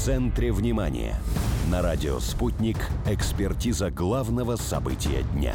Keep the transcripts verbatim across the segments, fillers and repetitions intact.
центре внимания. На радио «Спутник» экспертиза главного события дня.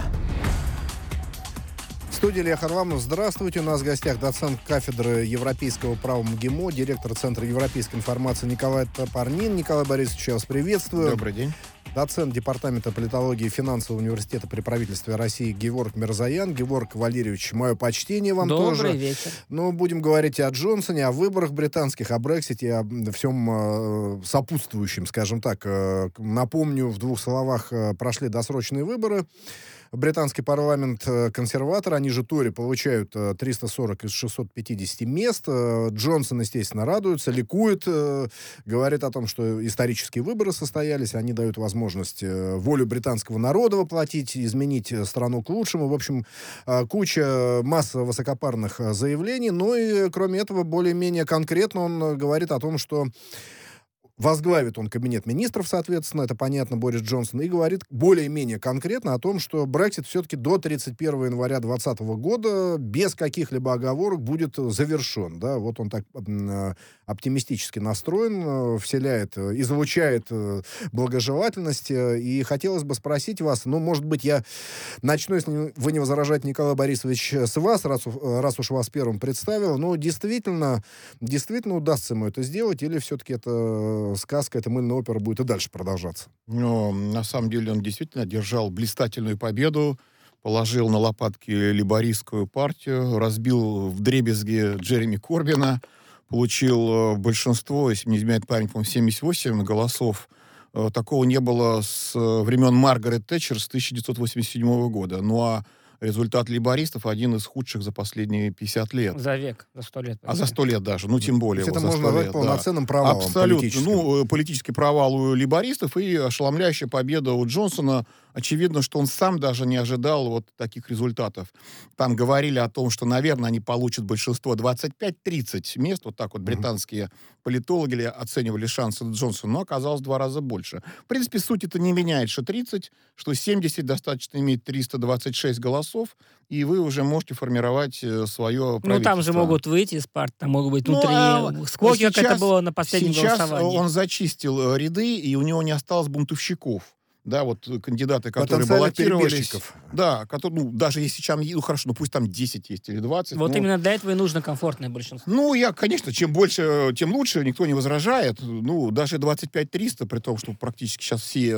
В студии Илья Харламов. Здравствуйте. У нас в гостях доцент кафедры европейского права МГИМО, директор Центра европейской информации Николай Топорнин. Николай Борисович, я вас приветствую. Добрый день. Доцент Департамента политологии и финансового университета при правительстве России Геворг Мирзоян. Геворг Валерьевич, мое почтение вам Добрый тоже. Добрый вечер. Но будем говорить и о Джонсоне, о выборах британских, о Брексите, о всем э, сопутствующем, скажем так. Э, напомню, в двух словах, э, прошли досрочные выборы. Британский парламент, консерваторы, они же Тори, получают триста сорок из шестисот пятидесяти мест. Джонсон, естественно, радуется, ликует, говорит о том, что исторические выборы состоялись, они дают возможность волю британского народа воплотить, изменить страну к лучшему. В общем, куча, масса высокопарных заявлений. Ну и, кроме этого, более-менее конкретно он говорит о том, что возглавит он кабинет министров, соответственно, это понятно, Борис Джонсон, и говорит более-менее конкретно о том, что Брексит все-таки до тридцать первого января двадцатого года без каких-либо оговорок будет завершен. Да? Вот он так э, оптимистически настроен, э, вселяет, э, излучает э, благожелательность. Э, и хотелось бы спросить вас, ну, может быть, я начну, если вы не возражаете, Николай Борисович, с вас, раз, раз уж вас первым представил, но действительно, действительно удастся ему это сделать, или все-таки это сказка, эта мыльная опера будет и дальше продолжаться? Но на самом деле он действительно одержал блистательную победу, положил на лопатки лейбористскую партию, разбил вдребезги Джереми Корбина, получил большинство, если не изменяет память, по-моему, семьдесят восемь голосов. Такого не было с времен Маргарет Тэтчер с тысяча девятьсот восемьдесят седьмого года. Ну а результат лейбористов один из худших за последние пятьдесят лет. За век, за сто лет. А за сто лет даже, ну тем более. Это вот можно назвать лет, полноценным да. провалом. Абсолютно. Политическим. Ну, политический провал у лейбористов и ошеломляющая победа у Джонсона. Очевидно, что он сам даже не ожидал вот таких результатов. Там говорили о том, что, наверное, они получат большинство двадцать пять тридцать мест. Вот так вот британские mm-hmm. политологи оценивали шансы Джонсона, но оказалось в два раза больше. В принципе, суть это не меняет, что тридцать, что семьдесят, достаточно иметь триста двадцать шесть голосов, и вы уже можете формировать свое правительство. Ну, там же могут выйти из партии, там могут быть внутренние ну, а склоки, сейчас, как это было на последнем сейчас голосовании. Он зачистил ряды, и у него не осталось бунтовщиков. Да, вот кандидаты, которые баллотировались. Да, которые, ну, даже если сейчас, ну, хорошо, ну, пусть там десять есть или двадцать. Вот но... именно для этого и нужно комфортное большинство. Ну, я, конечно, чем больше, тем лучше, никто не возражает. Ну, даже двадцать пять триста, при том, что практически сейчас все,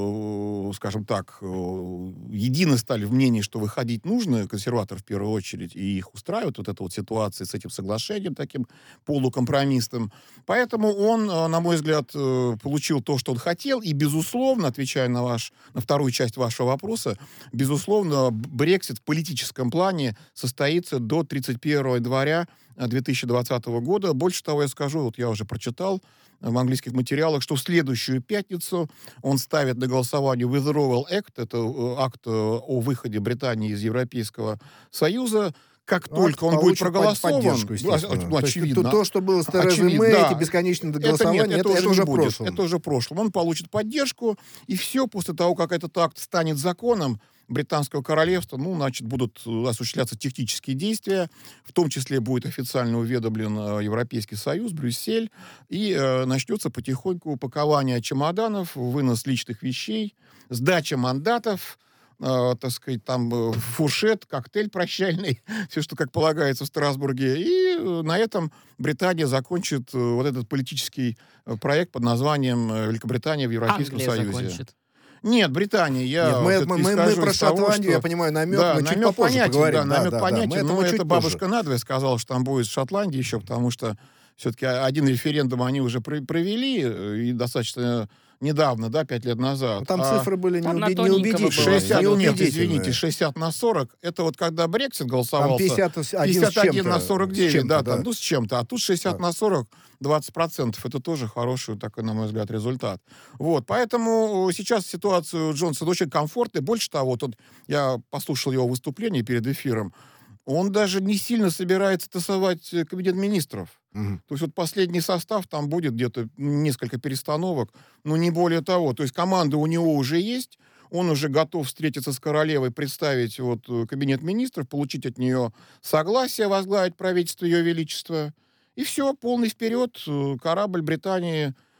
э, скажем так, э, едины стали в мнении, что выходить нужно, консерваторы в первую очередь, и их устраивает вот эта вот ситуация с этим соглашением таким полукомпромиссным. Поэтому он, на мой взгляд, получил то, что он хотел, и, безусловно, отвечая на На, ваш, на вторую часть вашего вопроса, безусловно, Брексит в политическом плане состоится до тридцать первого января две тысячи двадцатого года. Больше того, я скажу, вот я уже прочитал в английских материалах, что в следующую пятницу он ставит на голосование Withdrawal Act, это акт о выходе Британии из Европейского Союза. Как ну, только он будет проголосован, ну, очевидно. То, то, что было с Терезой Мэй, да. эти бесконечные голосования, это, нет, это, это, это уже в прошлом. Это уже в прошлом. Он получит поддержку, и все, после того, как этот акт станет законом британского королевства, ну, значит, будут осуществляться технические действия, в том числе будет официально уведомлен Европейский Союз, Брюссель, и э, начнется потихоньку упакование чемоданов, вынос личных вещей, сдача мандатов, Э, так сказать, там э, фуршет, коктейль прощальный, все, что как полагается в Страсбурге. И э, на этом Британия закончит э, вот этот политический э, проект под названием э, Великобритания в Европейском Англия Союзе. Закончит. Нет, Британия, я... Нет, мы, мы, мы про Шотландию, что... я понимаю, намек, да, мы намек чуть попозже понятен, поговорим. Да, намек да, понятен, да, да. но это бабушка позже. надвое сказала, что там будет Шотландия еще, потому что все-таки один референдум они уже провели, и достаточно недавно, да, пять лет назад. Но там а цифры были там неубедительные. шестьдесят, нет, извините, шестьдесят на сорок. Это вот когда Брексит голосовался. пятьдесят один, пятьдесят один на сорок девять, да, да. там, ну, с чем-то. А тут шестьдесят на сорок, двадцать процентов. Это тоже хороший такой, на мой взгляд, результат. Вот, поэтому сейчас ситуацию Джонсона очень комфортная. Больше того, вот, вот я послушал его выступление перед эфиром. Он даже не сильно собирается тасовать кабинет министров. Угу. То есть вот последний состав, там будет где-то несколько перестановок, но не более того. То есть команда у него уже есть, он уже готов встретиться с королевой, представить вот кабинет министров, получить от нее согласие возглавить правительство Ее Величества. И все, полный вперед, корабль Британии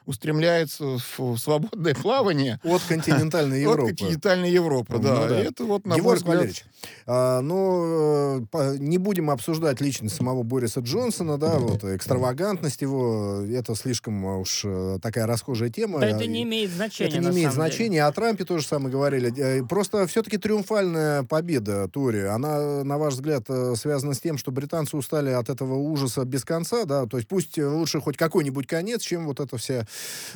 устремляется в свободное плавание. От континентальной Европы. От континентальной Европы, да. Ну, да. И это вот, на Егор мой взгляд... Валерьевич, а, ну, по, не будем обсуждать личность самого Бориса Джонсона, да, вот, экстравагантность его, это слишком уж такая расхожая тема. Да, это не имеет значения, Это не на имеет самом значения. деле. О Трампе тоже самое говорили. Просто все-таки триумфальная победа Тори, она, на ваш взгляд, связана с тем, что британцы устали от этого ужаса без конца, да, то есть пусть лучше хоть какой-нибудь конец, чем вот эта вся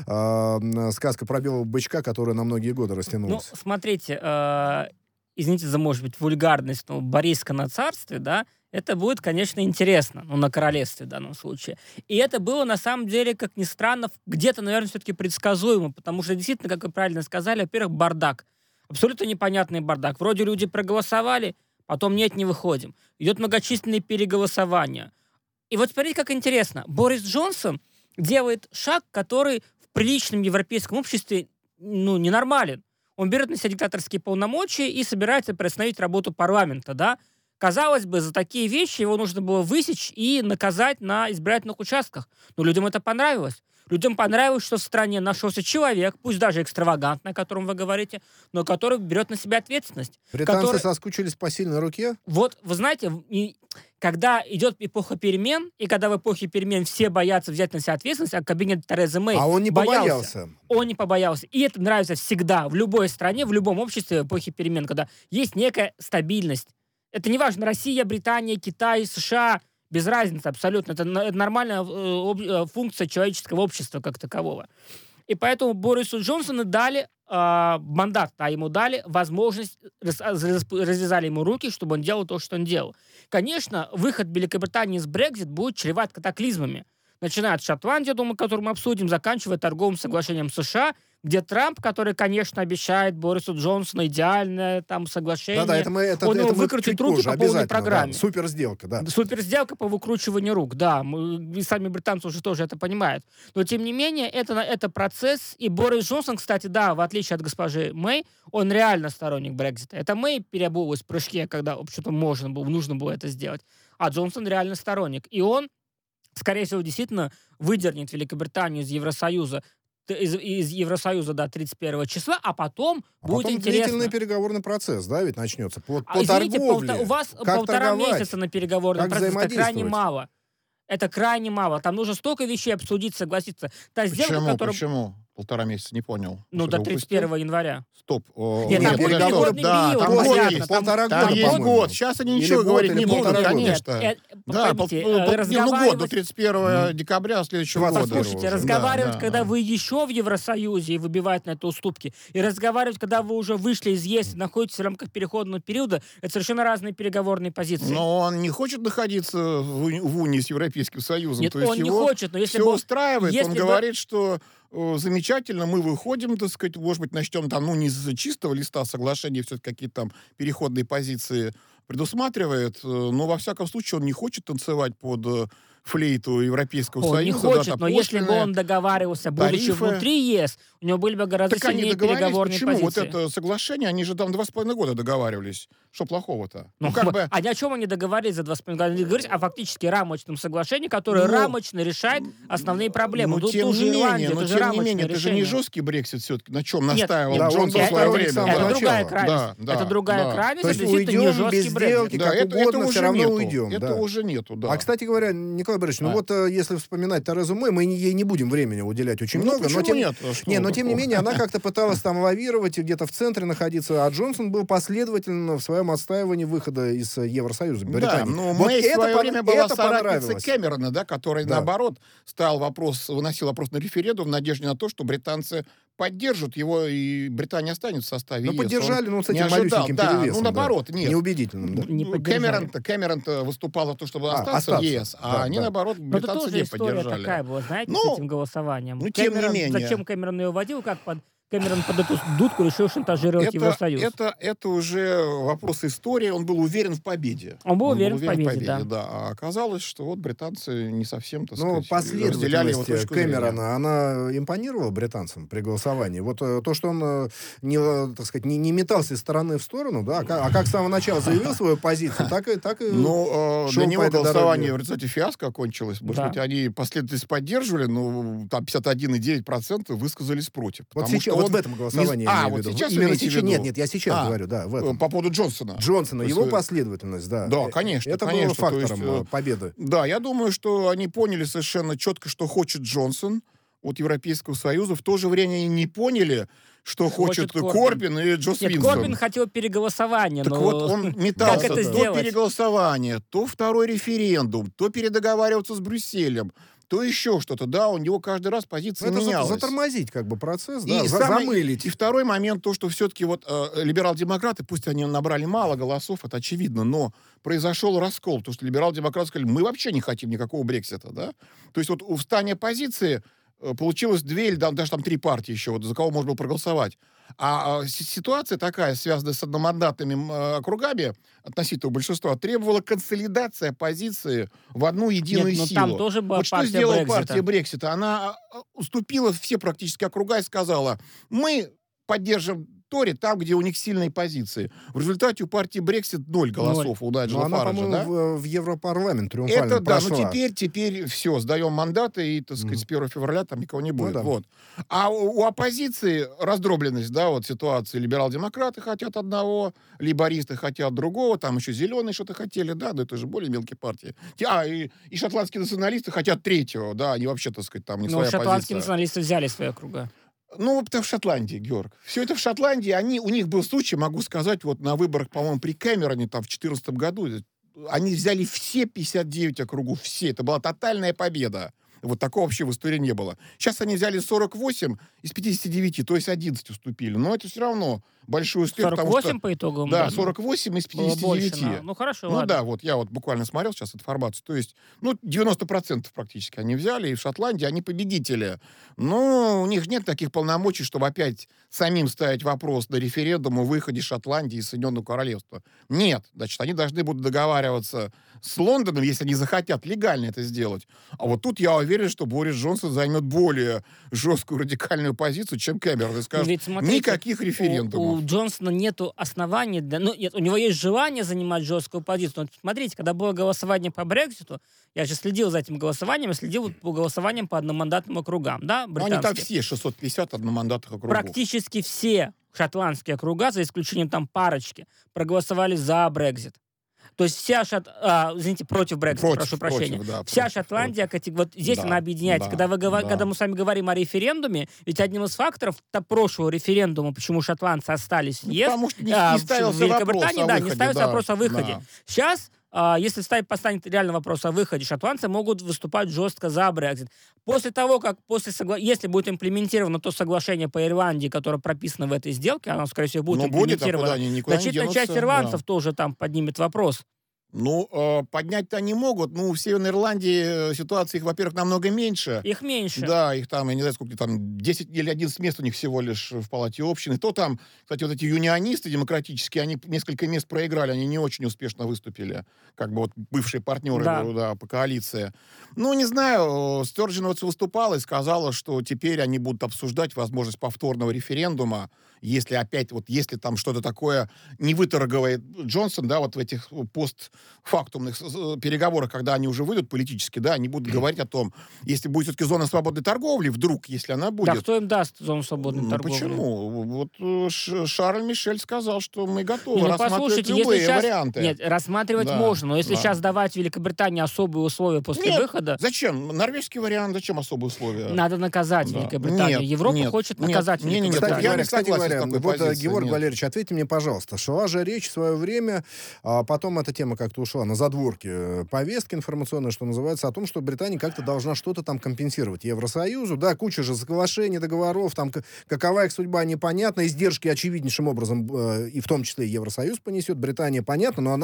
э, сказка про белого бычка, которая на многие годы Ну, растянулась. смотрите, э, извините за, может быть, вульгарность, но Бориска на царстве, да, это будет, конечно, интересно, ну, на королевстве в данном случае. И это было, на самом деле, как ни странно, где-то, наверное, все-таки предсказуемо, потому что, действительно, как вы правильно сказали, во-первых, бардак. Абсолютно непонятный бардак. Вроде люди проголосовали, потом нет, не выходим. Идет многочисленные переголосования. И вот смотрите, как интересно. Борис Джонсон делает шаг, который в приличном европейском обществе, ну, ненормален. Он берет на себя диктаторские полномочия и собирается приостановить работу парламента, да? Казалось бы, за такие вещи его нужно было высечь и наказать на избирательных участках. Но людям это понравилось. Людям понравилось, что в стране нашелся человек, пусть даже экстравагантный, о котором вы говорите, но который берет на себя ответственность. Британцы который... соскучились по сильной руке? Вот, вы знаете, и когда идет эпоха перемен, и когда в эпохе перемен все боятся взять на себя ответственность, а кабинет Терезы Мэй А он не боялся. побоялся. Он не побоялся. И это нравится всегда, в любой стране, в любом обществе в эпохе перемен, когда есть некая стабильность. Это не важно, Россия, Британия, Китай, США, без разницы абсолютно. Это, это нормальная э, функция человеческого общества как такового. И поэтому Борису Джонсону дали э, мандат, а ему дали возможность, раз, раз, развязали ему руки, чтобы он делал то, что он делал. Конечно, выход Великобритании из Брексит будет чреват катаклизмами. Начиная от Шотландии, думаю, которую мы обсудим, заканчивая торговым соглашением США, где Трамп, который, конечно, обещает Борису Джонсону идеальное там соглашение, Да-да, это мы, это, он это ему мы выкрутит чуть руки позже, по полной обязательно, программе. Да, супер сделка, да. Суперсделка по выкручиванию рук, да. Мы, и сами британцы уже тоже это понимают. Но, тем не менее, это, это процесс. И Борис Джонсон, кстати, да, в отличие от госпожи Мэй, он реально сторонник Брексита. Это Мэй переобулась в прыжке, когда вообще-то можно было, нужно было это сделать. А Джонсон реально сторонник. И он, скорее всего, действительно выдернет Великобританию из Евросоюза из, из Евросоюза до тридцать первого числа, а потом А будет потом интересно. длительный переговорный процесс, да, ведь начнется. По, А, по извините, торговле. полта- у вас Как полтора торговать? месяца на переговорный Как процесс, это крайне взаимодействовать? мало. Это крайне мало. Там нужно столько вещей обсудить, согласиться. Та сделка, Почему? которая... Почему? Полтора месяца, не понял. Ну, Что-то до тридцать первого января. Стоп. О, Нет, там подожди, будет стоп, переходный да, период, там После год понятно, есть. полтора Там года, есть по-моему. год. Сейчас они Или ничего год, говорить или не будут, полтора года. конечно. Нет, э, Да, поймите, по- э, по- не, ну год, до разговаривать- тридцать первого декабря следующего двадцать года. первого Слушайте, уже. разговаривать, Да, когда да. вы еще в Евросоюзе и выбивать на это уступки, и разговаривать, когда вы уже вышли из ЕС и находитесь в рамках переходного периода, это совершенно разные переговорные позиции. Но он не хочет находиться в, уни- в унии с Европейским Союзом. Нет, То есть он не его хочет, но если все бы... устраивает. если Он бы- говорит, что э, замечательно, мы выходим, так сказать, может быть, начнем там, ну, не с чистого листа соглашения, все-таки какие-то там переходные позиции предусматривает, э, но, во всяком случае, он не хочет танцевать под э, флейту Европейского Он Союза. не да, хочет, там но если бы пошлины. он договаривался, будучи тарифы. внутри ЕС, у него были бы гораздо Так они сильнее договорились, переговорные почему? позиции. Вот это соглашение, они же там два с половиной года договаривались. Что плохого-то? Ну, Ну, как бы... А ни о чем они договорились за два с половиной года? Они договорились о фактически рамочном соглашении, которое Ну, рамочно решает основные проблемы. Но Тут тем тоже не Ирландия, менее, но это же тем не рамочное менее, это же не решение. жесткий Брексит все-таки, на чем Нет, настаивал да, он Джонсон был в свое сторонник время. самого Это да. другая начала. крайность. Да, это да, другая да. крайность, То это есть действительно не уйдем жесткий без Брексит. сделки, Да, как это, угодно, это все уже равно нету. уйдем. Это да. уже нету, да. А, кстати говоря, Николай Борисович, ну А. вот э, если вспоминать Терезу Мэй, мы не- ей не будем времени уделять очень Ну, много, но почему тем, нет? А что не, но тем не такого? менее она как-то пыталась там лавировать и где-то в центре находиться, а Джонсон был последовательно в своем отстаивании выхода из э, Евросоюза, Да, Британии. но Вот Мэй в это свое пон- время была это соратницей понравилось. Кэмерона, да, который, Да. наоборот, ставил вопрос, выносил вопрос на референдум в надежде на то, что британцы поддержат его, и Британия останется в составе Ну, ЕС. поддержали, Он ну, с этим не ожидал. малюсеньким Да, перевесом. ну, да. наоборот, нет. Неубедительным, да. Не Ну, поддержали. Кэмерон-то, Кэмерон-то выступал за то, чтобы А, остаться, остаться. в ЕС, а Да, они, да. наоборот, Но это британцы тоже не история поддержали. такая была, знаете, Ну, с этим голосованием. ну, тем не Кэмерон- менее. Зачем Кэмерон ее вводил, как под Кэмерон под эту дудку решил шантажировать Это, Евросоюз. это, это уже вопрос истории. Он был уверен в победе. Он был уверен в победе, да. да. А оказалось, что вот британцы не совсем, так Ну, сказать, разделяли его последовательность точку зрения. Кэмерона, она импонировала британцам при голосовании. Вот э, то, что он э, не, э, так сказать, не, не метался из стороны в сторону, да, а как, а как с самого начала заявил свою позицию, так и, так и Ну, э, шел для него по этой голосование дороге. в результате фиаско окончилось. Может Да. быть, они последовательность поддерживали, но там пятьдесят один и девять десятых процента высказались против. Вот, Потому сейчас, что вот он в этом голосовании не- я А, имею в вот виду. сейчас Именно имеете в сейчас, виду? нет, нет, я сейчас А, говорю, да, в Э, этом. По поводу Джонсона. Джонсона, То есть, его э, последовательность, да. Да, Э, конечно, Это конечно. было То есть, фактором э, э, победы. Да, я думаю, что они поняли совершенно четко, что хочет Джонсон от Европейского Союза. В то же время они не поняли, что хочет, Хочет Корбин. Корбин и Джос Нет, Винсон. Корбин хотел переголосования, Так но вот, он метался. как это то сделать? переголосование, то второй референдум, то передоговариваться с Брюсселем, то еще что-то. Да, у него каждый раз позиция Ну, это за- менялась. затормозить как бы процесс, И, да, за- самый- замылить. и второй момент, то, что все-таки вот э, либерал-демократы, пусть они набрали мало голосов, это очевидно, но произошел раскол, потому что либерал-демократы сказали, мы вообще не хотим никакого Брексита, да. То есть вот у встания позиции э, получилось две или да, даже там три партии еще, вот, за кого можно было проголосовать. А, а си- ситуация такая, связанная с одномандатными м, э, округами относительного большинства, требовала консолидация позиции в одну единую Нет, но силу. там тоже была Вот что партия сделала Брексита. партия Брексита? Она а, уступила все практически округа и сказала, мы поддержим Тори там, где у них сильные позиции. В результате у партии Брексит ноль голосов у Но Найджела она, Фараджа, по-моему, да? в, в Европарламент триумфально Это да, прошла. ну теперь, теперь все, сдаем мандаты, и, так сказать, Мгм. с первого февраля там никого не будет. да. Вот. А у, у оппозиции раздробленность, да, вот ситуации. Либерал-демократы хотят одного, либористы хотят другого, там еще зеленые что-то хотели, да, но это же более мелкие партии. Те- А, и, и шотландские националисты хотят третьего, да, они вообще, так сказать, там не Но своя шотландские позиция. националисты взяли свои округа. Ну, это в Шотландии, Георг. Все это в Шотландии. Они, у них был случай, могу сказать, вот на выборах, по-моему, при Кэмероне, там, в две тысячи четырнадцатом году, они взяли все пятьдесят девять округов, все. Это была тотальная победа. Вот такого вообще в истории не было. Сейчас они взяли сорок восемь из пятидесяти девяти, то есть одиннадцать уступили. Но это все равно большой успех. сорок потому восемь что- по итогам? Да, ну, сорок восемь из было больше, пятидесяти девяти. да. Ну, хорошо, Ну ладно. да, вот я вот буквально смотрел сейчас информацию. То есть, ну, девяносто процентов практически они взяли, и в Шотландии они победители. Но у них нет таких полномочий, чтобы опять самим ставить вопрос на референдум о выходе Шотландии из Соединенного Королевства. Нет. Значит, они должны будут договариваться с Лондоном, если они захотят легально это сделать. А вот тут я уверен, что Борис Джонсон займет более жесткую радикальную позицию, чем Кэмерон. И скажет, Ведь смотрите, никаких референдумов. У, у Джонсона нету оснований для... Ну, нет, у него есть желание занимать жесткую позицию. Но смотрите, когда было голосование по Брекситу, я же следил за этим голосованием, я следил вот по голосованиям по одномандатным округам, да, Ну, они там британские. все шестьсот пятьдесят одномандатных округов. Практически все шотландские округа, за исключением там парочки, проголосовали за Брексит. То есть вся Шот... а, извините, против Брексита, Против, прошу прощения. против, да, Вся против, Шотландия, катег- вот здесь Да, она объединяется. да, когда, вы гова- да. когда мы с вами говорим о референдуме, ведь одним из факторов то прошлого референдума, почему шотландцы остались в Ну, ЕС, потому что не, а, не в ставился Великобритании, вопрос о да, выходе, не ставится да, вопрос о выходе. да. Сейчас, а, если ставить, поставить реально вопрос о выходе, шотландцы могут выступать жестко за Брексит. После того, как, после согла... если будет имплементировано то соглашение по Ирландии, которое прописано в этой сделке, оно, скорее всего, будет Но будет, а имплементировано. куда они никуда не Значительная денутся. часть ирландцев Да. тоже там поднимет вопрос. Ну, э, поднять-то они могут. Ну, в Северной Ирландии э, ситуация их, во-первых, намного меньше. Их меньше. Да, их там, я не знаю, сколько там, десять или одиннадцать мест у них всего лишь в палате общины. То там, кстати, вот эти юнионисты демократические, они несколько мест проиграли, они не очень успешно выступили, как бы вот бывшие партнеры Да. да, по коалиции. Ну, не знаю, Стёрджин вот выступала и сказала, что теперь они будут обсуждать возможность повторного референдума, если опять, вот если там что-то такое не выторговает Джонсон, да, вот в этих постфактумных с- с- переговорах, когда они уже выйдут политически, да, они будут говорить о том, если будет все-таки зона свободной торговли, вдруг, если она Да, будет. кто им даст зону свободной Ну, торговли? почему? Вот э, Ш- Шарль Мишель сказал, что мы готовы Не, ну, рассматривать послушайте, любые если сейчас... варианты. Нет, рассматривать Да, можно, но если да. сейчас давать Великобритании особые условия после Нет, выхода, Зачем? Норвежский вариант, зачем особые условия? надо наказать Да. Великобританию. Нет, Европа нет, хочет нет, наказать не, не, не, Кстати я Великобританию. не говоря, кстати согласен говоря, с такой вот, э, позицией, Георг нет. Валерьевич, ответьте мне, пожалуйста, шла же речь в свое время, а потом эта тема как-то ушла на задворки э, повестки информационной, что называется, о том, что Британия как-то должна что-то там компенсировать Евросоюзу. Да, куча же соглашений, договоров, там к- какова их судьба непонятна, издержки очевиднейшим образом, э, и в том числе и Евросоюз понесет, Британия понятно, но она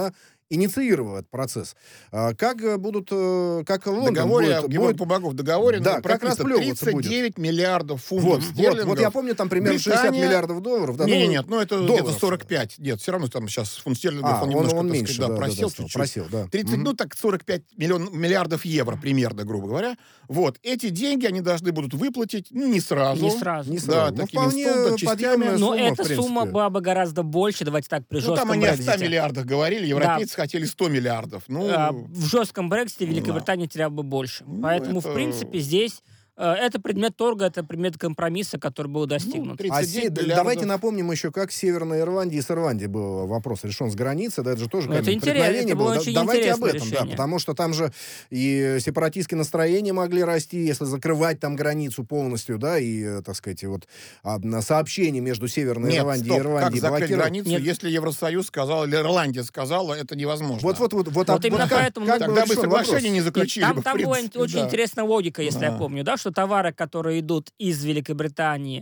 инициировал этот процесс. А, как будут, э, как В Лондон договоре, будет... я Георгий будет- помогу, в договоре Да, ну, как прописано расплевываться тридцать девять миллиардов фунтов Вот, вот, стерлингов. вот я помню, там примерно шестьдесят Британия- миллиардов долларов. Да, Не, ну, не, нет, ну это долларов. где-то сорок пять. Нет, все равно там сейчас фунт стерлингов, А, он он, немножко, он так меньше, сказать, да, да, да, просел да, чуть-чуть. просел, да. тридцать, Мгм. ну так сорок пять миллион, миллиардов евро примерно, грубо говоря. Вот, эти деньги они должны будут выплатить, ну, не сразу. Не сразу. Не Да, сразу. Ну, такими вполне инсталлментами, частями. подъемная Но сумма, в эта принципе. сумма была бы гораздо больше, давайте так, при Ну, там жестком они о ста Брексите. миллиардах говорили, европейцы хотели сто миллиардов. Ну, А, в жестком Брексите да. Великобритания теряла бы больше. Ну, Поэтому, это- в принципе, здесь э, это предмет торга, это предмет компромисса, который был достигнут. тридцать А девять се- миллиардов. давайте напомним еще, как с Северной Ирландией и с Ирландией был вопрос решен с границы. Да, это же тоже Ну, это как бы интересно, преткновение это было Да- очень давайте об интересное этом, да, решение. потому что там же и сепаратистские настроения могли расти, если закрывать там границу полностью, да, и, э, так сказать, вот а, на сообщение между Северной Нет, Ирландией стоп, и Ирландией как закрыть блокировать. границу, Нет. если Евросоюз сказал, или Ирландия сказала, это невозможно. Вот, вот, вот, вот, Вот а- именно вот как- поэтому как Тогда был бы решен соглашение вопрос? не И заключили. там бы, в там была принципе, очень да. интересная логика, если Да. я помню, да, что товары, которые идут из Великобритании,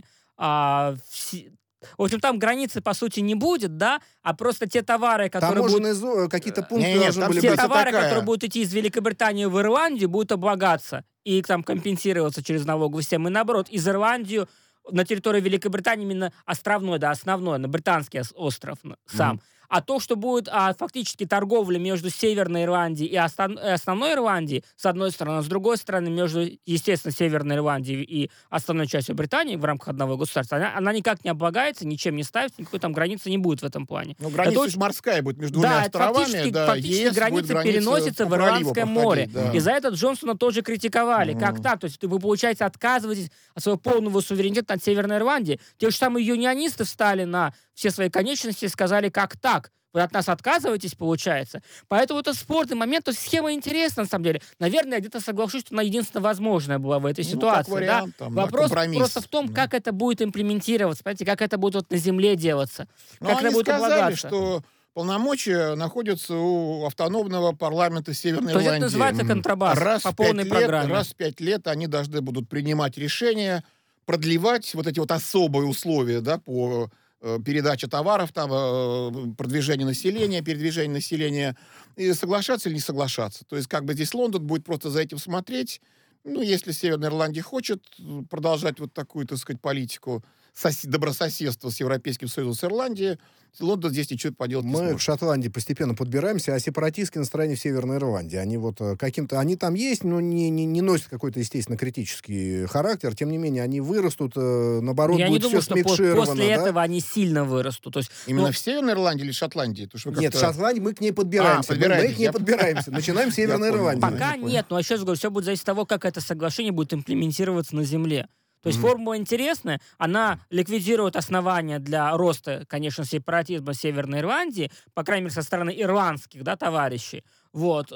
а, все- в общем, там границы, по сути, не будет, да, а просто те товары, которые будут... Таможенные зо- какие-то пункты Не-не, должны там были Те быть. ситуация товары, такая. которые будут идти из Великобритании в Ирландию, будут облагаться и там компенсироваться через налоговую систему. И наоборот, из Ирландии на территории Великобритании именно островной, да, основной, на британский ос- остров н- сам. А то, что будет а, фактически торговля между Северной Ирландией и остан- э, основной Ирландией, с одной стороны, а с другой стороны, между, естественно, Северной Ирландией и основной частью Британии в рамках одного государства, она, она никак не облагается, ничем не ставится, никакой там границы не будет в этом плане. Ну, граница Это ж очень- морская будет между двумя Да, это островами. фактически, да, фактически ЕС будет граница граница переносится по в проливу Ирландское проходить, море. да. И за это Джонсона тоже критиковали. Мгм. Как так? То есть вы, получается, отказываетесь от своего полного суверенитета над Северной Ирландией. Те же самые юнионисты встали на все свои конечности и сказали, как так? Вы от нас отказываетесь, получается. Поэтому это спорный момент. То есть схема интересна, на самом деле. Наверное, я где-то соглашусь, что она единственная возможная была в этой Ну, ситуации. как вариант, да? там, да, Вопрос компромисс. просто в том, Да. как это будет имплементироваться, понимаете, как это будет вот на земле делаться. Но как они это будет сказали, облагаться. что полномочия находятся у автономного парламента Северной То есть это Ирландии. называется М. контрабас раз по в пять полной лет, программе. Раз в пять лет они должны будут принимать решения, продлевать вот эти вот особые условия, да, по э, передаче товаров, там, э, продвижение населения, передвижение населения, и соглашаться или не соглашаться. То есть как бы здесь Лондон будет просто за этим смотреть. Ну, если Северная Ирландия хочет продолжать вот такую, так сказать, политику сос- добрососедства с Европейским Союзом, с Ирландией, Лондон здесь ничего поделать не Мы сможет. к Шотландии постепенно подбираемся, а сепаратистские настроения в Северной Ирландии, они вот э, каким-то, они там есть, но не, не, не носят какой-то, естественно, критический характер, тем не менее, они вырастут, э, наоборот, Я не будет думаю, все что по- смикшировано, после да? этого они сильно вырастут. То есть, Именно ну, в Северной Ирландии или Шотландии? Потому что вы Нет, как-то- Шотландии мы к ней подбираемся. А, Мы- мы, подбираетесь, к ней я- подбираемся. Начинаем с Северной Я понял. Ирландии. Пока- пока я понял. нет, но еще раз говорю, все будет зависеть от того, как это соглашение будет имплементироваться на земле. То есть Мгм. формула интересная, она ликвидирует основания для роста, конечно, сепаратизма Северной Ирландии, по крайней мере, со стороны ирландских, да, товарищей, вот,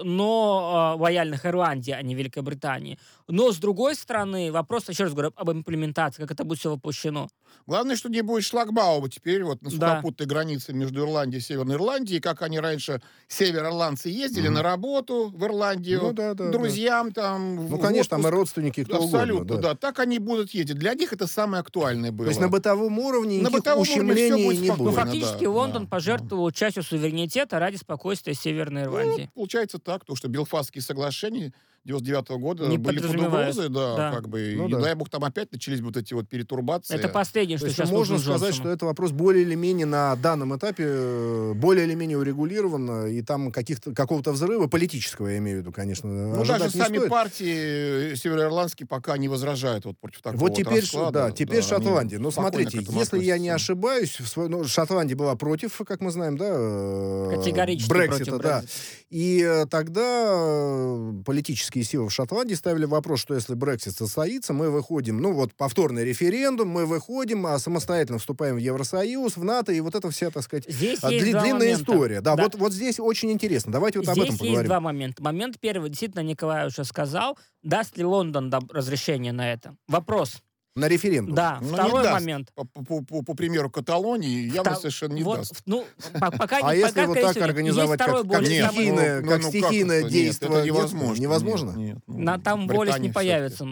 но э, лояльных Ирландии, а не Великобритании. Но, с другой стороны, вопрос, еще раз говорю, об имплементации, как это будет все воплощено. Главное, что не будет шлагбаума теперь вот на Да. сухопутной границе между Ирландией и Северной Ирландией, как они раньше, североирландцы, ездили Мгм. на работу в Ирландию, Ну, да, да, друзьям там, Ну, в конечно, там и отпуск. родственники, кто Абсолютно, угодно. да. Так они будут ездить. Для них это самое актуальное было. То есть на бытовом уровне На никаких бытовом уровне всё ущемлений будет не спокойно. Ну, будет. Спокойно, фактически да, Лондон да, пожертвовал частью суверенитета ради спокойствия Северной Ну, Ирландии. получается так, то, что Белфастские соглашения девяносто девятого года Не были под подразумевается. угрозой, да, Да. как бы, Ну и да. дай бог там опять начались вот эти вот перетурбации. Это последнее, То что есть сейчас можно нужно сказать, Джонсону. что это вопрос более или менее на данном этапе э, более или менее урегулирован, и там каких-то, какого-то взрыва, политического, я имею в виду, конечно, Ну, ожидать даже не сами стоит. партии североирландские пока не возражают вот против такого Вот теперь, ш- расклада. да, теперь они Шотландия. Но спокойно смотрите, к этому если я не относятся. ошибаюсь, в свой- ну, Шотландия была против, как мы знаем, да, э, Категорически Брексита, против да. Брексита. И э, тогда э, политические силы в Шотландии ставили вопрос, что если Брексит состоится, мы выходим, ну вот повторный референдум, мы выходим, а самостоятельно вступаем в Евросоюз, в НАТО, и вот это вся, так сказать, Здесь а, есть дли- два длинная момента. история. Да, Да. Вот, вот здесь очень интересно. Давайте вот об Здесь этом есть поговорим. два момента. Момент первый, действительно, Николай уже сказал, даст ли Лондон доб- разрешение на это? Вопрос. На референдум. Да. Ну, не Второй даст. момент. По, по- по- по примеру Каталонии явно Вта- совершенно не вот, даст. в- Ну, по- пока А не если пока, вот скорее так всего, нет. организовать, Есть второй как- как более Нет, самый- стихийное- ну, как ну, стихийное это? Нет, действо, это нет? невозможно. Невозможно? Нет, нет, ну, на, там Британия Волес не всё-таки. появится новый.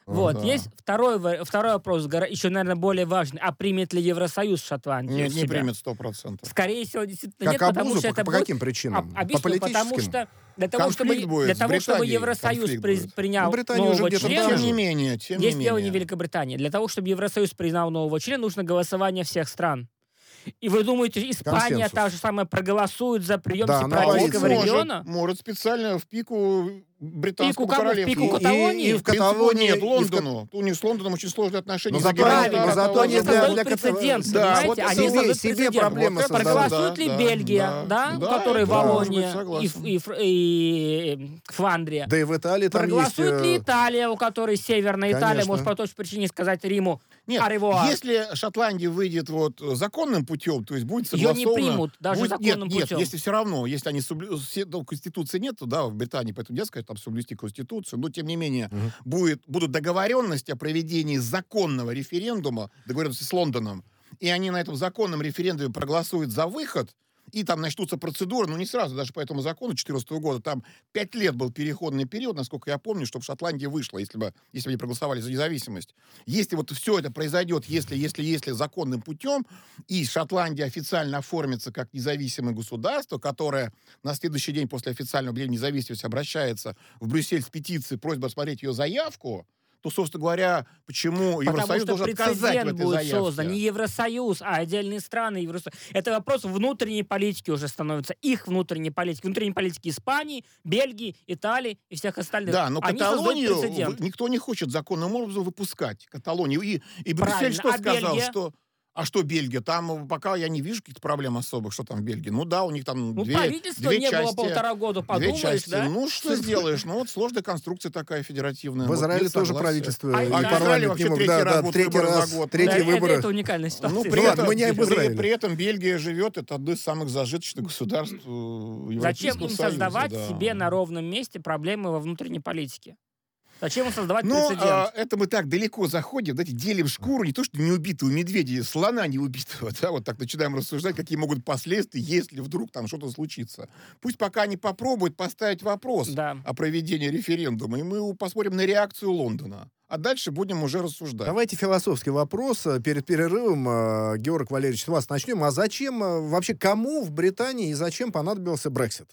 Вот, да. есть второй, во- второй вопрос, гора- еще, наверное, более важный. А примет ли Евросоюз Шотландию? Нет, в не себя? примет сто процентов. Скорее всего, действительно Как нет, потому обузу? что По, это по будет... каким причинам? Об- По Объясню, потому политическим? что для того, чтобы, Конфликт будет для с того, чтобы Британией, Евросоюз конфликт при- будет. принял Ну, Британия уже нового где-то члена, Тем тоже. не менее, тем есть не дело менее. не Великобритании. Для того, чтобы Евросоюз признал нового члена, нужно голосование всех стран. И вы думаете, Испания Консенсус. та же самая проголосует за прием Да, она сепаратистского боится. региона? Может, может специально в пику британскому кого? В королевству. пику И- Каталонии? и в Каталонии... Нет, и в Кат- Лондону. У них с Лондоном очень сложные отношения. Но из-за зато, Правильно, Гибралтара, но зато того они же- для, создадут для Ката- прецедент, Да, понимаете? вот Они себе- создадут себе прецедент. проблемы Вот это создадут. Проголосует да, ли да, Бельгия, да, да, да, у которой это может Валония быть, согласен. и, Ф- и, Фр- и Фландрия? Да и в Италии там есть... Проголосует ли э, Италия, у которой Северная Италия, Конечно. может по той же причине сказать Риму Нет, «Аревуар». если Шотландия выйдет вот законным путем, то есть будет Ее согласовано... не примут, даже будет- законным нет, путем. Нет, если все равно, если они... соблю- все- ну, Конституции нету, да, в Британии, поэтому нельзя сказать, там, соблюсти Конституцию, но, тем не менее, Мгм. будет, будут договоренности о проведении законного референдума, договоренности с Лондоном, и они на этом законном референдуме проголосуют за выход, и там начнутся процедуры, ну не сразу, даже по этому закону две тысячи четырнадцатого года, там пять лет был переходный период, насколько я помню, чтобы Шотландия вышла, если бы, если бы они проголосовали за независимость. Если вот все это произойдет, если, если, если законным путем, и Шотландия официально оформится как независимое государство, которое на следующий день после официального объявления независимости обращается в Брюссель с петицией, просьбой рассмотреть ее заявку, то, собственно говоря, почему Потому Евросоюз что должен отказать в прецедент этой будет заявке? создан. Не Евросоюз, а отдельные страны Евросоюза. Это вопрос внутренней политики уже становится. Их внутренней политики. Внутренней политики Испании, Бельгии, Италии и всех остальных. Да, но Они создают Каталонию прецедент. в- никто не хочет законным образом выпускать. Каталонию. И, и Брюссель Правильно. что А сказал, Бельгия? что... А что Бельгия? Там пока я не вижу каких-то проблем особых, что там в Бельгии. Ну да, у них там Ну, две, правительства две не части. было полтора года, Две подумаешь, части. да? Ну, что сделаешь? Ну, вот сложная конструкция такая федеративная. В Вот Израиле нет тоже согласия. правительство А и Израиль парламент вообще не могут. третий Да, раз да, будут третий выборы за раз, год. третьи Да, это- выборы. Это уникальная ситуация. Ну, Ну при, ладно, этом, мы не об при- Израиле. при этом Бельгия живет, это одно из самых зажиточных государств э, Европейского Зачем им Союза, создавать да. себе на ровном месте проблемы во внутренней политике? Зачем им создавать Ну, прецедент? а, это мы так далеко заходим, знаете, делим шкуру не то, что неубитого медведя, слона неубитого, да, вот так начинаем рассуждать, какие могут последствия, если вдруг там что-то случится. Пусть пока они попробуют поставить вопрос Да. о проведении референдума, и мы посмотрим на реакцию Лондона. А дальше будем уже рассуждать. Давайте философский вопрос э, перед перерывом. э, Георг Валерьевич, с вас начнем. А зачем, э, вообще, кому в Британии и зачем понадобился Брексит?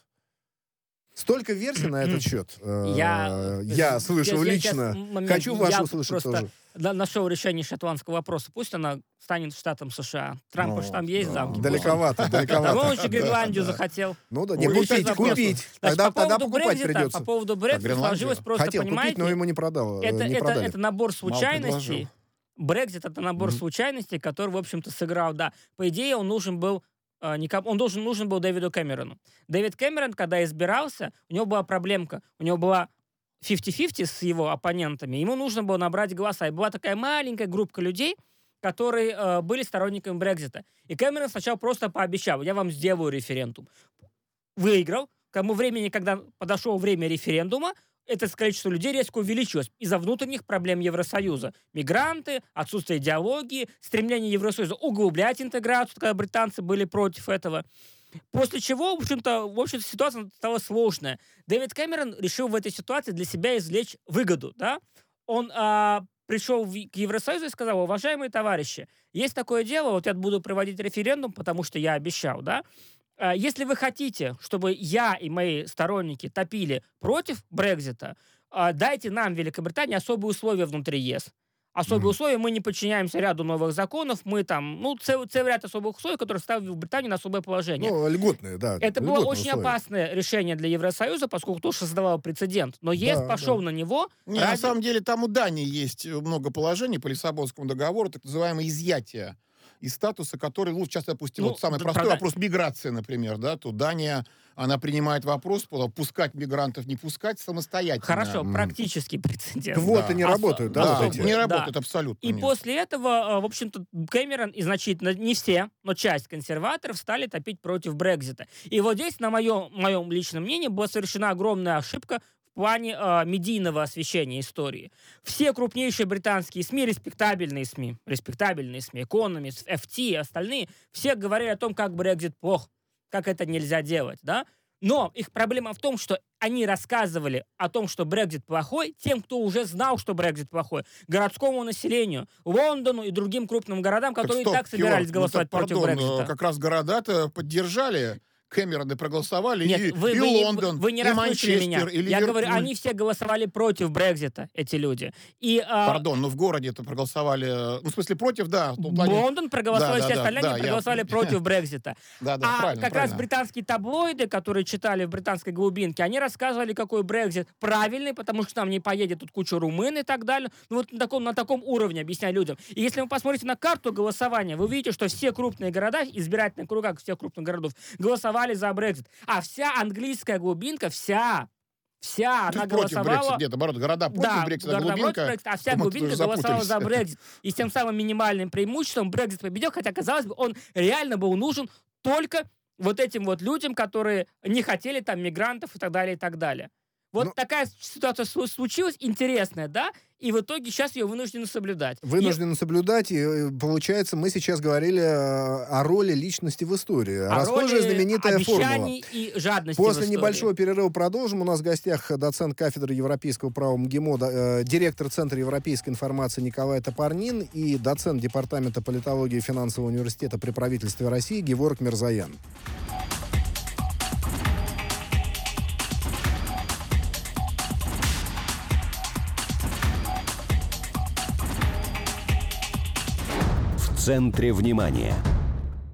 Столько версий на этот счет. э, Я, я слышал я- я сейчас лично. момент, Хочу вашу я услышать просто тоже. на- нашел решение шотландского вопроса. Пусть она станет штатом США. Трампа Ну, же там есть да. замки. Далековато, Он далековато. еще Гренландию захотел. Ну да, не Ой, купить, опять вопрос. купить. Значит, Тогда, по тогда поводу покупать Брексита, придется. по поводу Брексита Гренландия? сложилось просто, Хотел понимаете, купить, но ему не продал. э, это, не это, продали. это набор предложил. случайностей. Брексит — это набор Мгм. случайностей, который, в общем-то, сыграл, да. По идее, он нужен был э, никак- он должен, нужен был Дэвиду Кэмерону. Дэвид Кэмерон, когда избирался, у него была проблемка. У него была пятьдесят на пятьдесят с его оппонентами. Ему нужно было набрать голоса. И была такая маленькая группа людей, которые э, были сторонниками Брексита. И Кэмерон сначала просто пообещал: я вам сделаю референдум. Выиграл. К тому времени, когда подошло время референдума, это количество людей резко увеличилось из-за внутренних проблем Евросоюза. Мигранты, отсутствие идеологии, стремление Евросоюза углублять интеграцию, когда британцы были против этого. После чего, в общем-то, в общем-то, ситуация стала сложная. Дэвид Кэмерон решил в этой ситуации для себя извлечь выгоду. Да? Он а, пришел в- к Евросоюзу и сказал: уважаемые товарищи, есть такое дело, вот я буду проводить референдум, потому что я обещал, да? А, Если вы хотите, чтобы я и мои сторонники топили против Брексита, а, дайте нам, Великобритании, особые условия внутри ЕС. Особые Мгм. условия, мы не подчиняемся ряду новых законов, мы там, ну, целый, целый ряд особых условий, которые ставят Британию на особое положение. Ну, льготные, да. Это было льготные очень условия. опасное решение для Евросоюза, поскольку тоже создавало прецедент. Но ЕС Да, пошел да. на него. Не, на ради- самом деле там у Дании есть э, много положений по Лиссабонскому договору, так называемое изъятие из статуса, который, ну, сейчас, допустим, Ну, вот самый да, простой прода- вопрос миграции, например, да, то Дания, она принимает вопрос, по- пускать мигрантов, не пускать самостоятельно. Хорошо, М. практический прецедент. Квоты Да. не Осо- работают, да, Да, вот особо. эти? не Да. работает абсолютно. И нет. после этого, э, в общем-то, Кэмерон и значительно, не все, но часть консерваторов стали топить против Брексита. И вот здесь, на моем, моем личном мнении, была совершена огромная ошибка в плане э, медийного освещения истории. Все крупнейшие британские СМИ, респектабельные СМИ, респектабельные СМИ, Economist, эф ти и остальные, все говорили о том, как Брексит плох, как это нельзя делать, да? Но их проблема в том, что они рассказывали о том, что Брексит плохой, тем, кто уже знал, что Брексит плохой. Городскому населению, Лондону и другим крупным городам, которые так, стоп, и так собирались Киор, голосовать ну, так, против пардон, Брексита. Как раз города-то поддержали Кэмероны, проголосовали, Нет, и, вы, и вы, Лондон, вы, вы не и расслышали Манчестер, меня. и Я Ливерпуль. говорю, они все голосовали против Брексита, эти люди. И, а, Пардон, но в городе-то проголосовали... Ну, в смысле, против, да. В том плане... Лондон проголосовал, Да, все да, остальные да, я- проголосовали против Брексита. Да, да, А правильно, как правильно. раз британские таблоиды, которые читали в британской глубинке, они рассказывали, какой Брексит правильный, потому что там не поедет тут куча румын и так далее. Ну вот на таком, на таком уровне объясняю людям. И если вы посмотрите на карту голосования, вы увидите, что все крупные города, избирательные круга всех крупных городов, голосовали за Брексит. А вся английская глубинка, вся, вся, Ты она против голосовала... Брексита, нет, наоборот, города против Да, Брексита, города глубинка... против Брексита, а вся мы глубинка тоже голосовала за запутались. Брексит. И с тем самым минимальным преимуществом Брексит победил, хотя, казалось бы, он реально был нужен только вот этим вот людям, которые не хотели там мигрантов и так далее, и так далее. Вот Ну, такая ситуация су- случилась, интересная, да, и в итоге сейчас ее вынуждены соблюдать. Вынуждены соблюдать, и э, получается, мы сейчас говорили э, о роли личности в истории. И о Расхожая роли знаменитая формула. обещаний и жадности в После истории. небольшого перерыва продолжим. У нас в гостях доцент кафедры европейского права МГИМО, да, э, директор Центра европейской информации Николай Топорнин и доцент Департамента политологии и финансового университета при правительстве России Геворг Мирзоян. В центре внимания.